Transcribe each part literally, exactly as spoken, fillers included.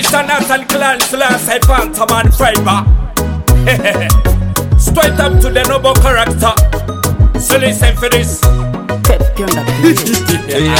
Mister Nathan Clan Slash I Phantom Fiber. Straight up to the noble character. So listen for this. Hey,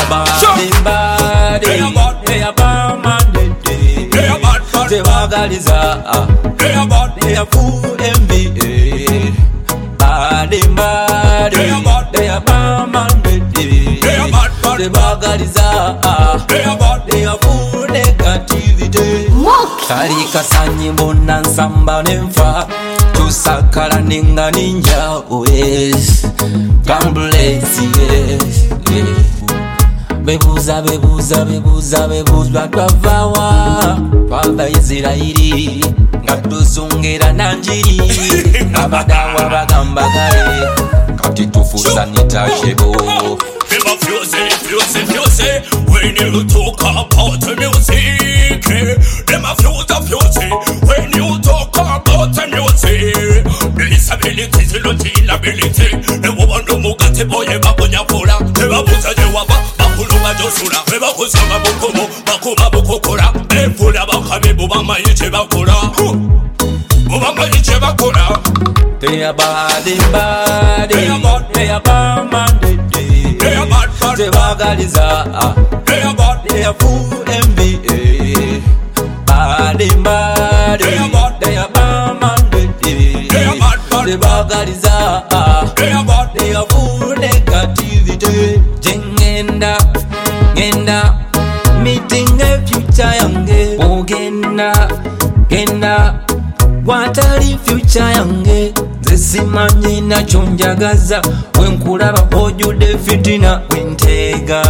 bad, hey, bad, hey, bad, man, hey, bad, they wagaliza, hey, bad, hey, full M V A. Bad, bad, hey, bad, hey, bad, man, hey, bad, they wagaliza, hey, bad, hey, full negativity. Karika sanyi mbona nsamba nemfa, tusakala ninga ninja, oh yes. Gamblesi, yes, yes. Bebuza, bebuza, bebuza, bebuza, twavawa twava Isirairi nga tuzungera nanjiri abadawa bagamba kale kati tufuza nitashebo. Never fuse, fuse, fuse when you talk about music. Never fuse, fuse when you talk about music. Disability is not inability. Never want to move at the boy, Babunya Pura. Never put a Jawaba, Bakuluma Josura. Never put some Bakumo, Bakuma Bukura. And put a Bakami Bubama Ichebakura. Bubama Ichebakura. They are bad, bad, they are bad, they are bad, man. They are bad, bad, they wagaliza, they are bad, they are full M V A. Bad, bad, they are bad, they are bad, man. They are bad, bad, they wagaliza, they are bad, they are full negativity. Jengenda, genda, meeting a future yange. Ogenda, genda, watali future yange. Zesimanye nacho njagaza wenkulaba ojude fitina wentega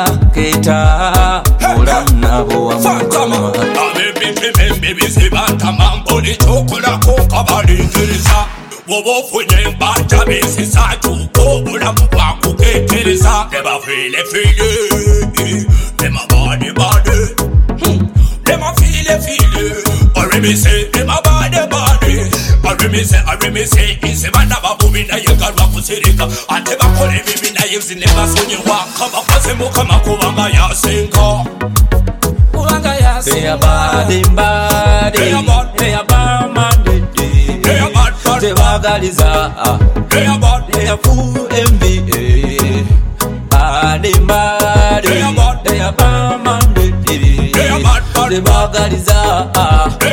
keta olamnabo Fantama Baby, baby, baby, Sibata Mambo Ni chokola koka balingereza Wobo funye mbata bisi satu Kobula mwa kuketereza Nema file file Nema body body Nema file file Orimi say Nema body body Orimi say Orimi say Ise banda babu mina yegarwa kusirika Ante bakore mimina yevzi nema sonye waka Bakose mukama kubanga yasenka They are bad, bad, they are bad, they are bad, man. They are bad, bad, they wagaliza, they are bad, they are full M V A. Bad, bad, they are bad, they are bad, man. they are bad, bad, they wagaliza.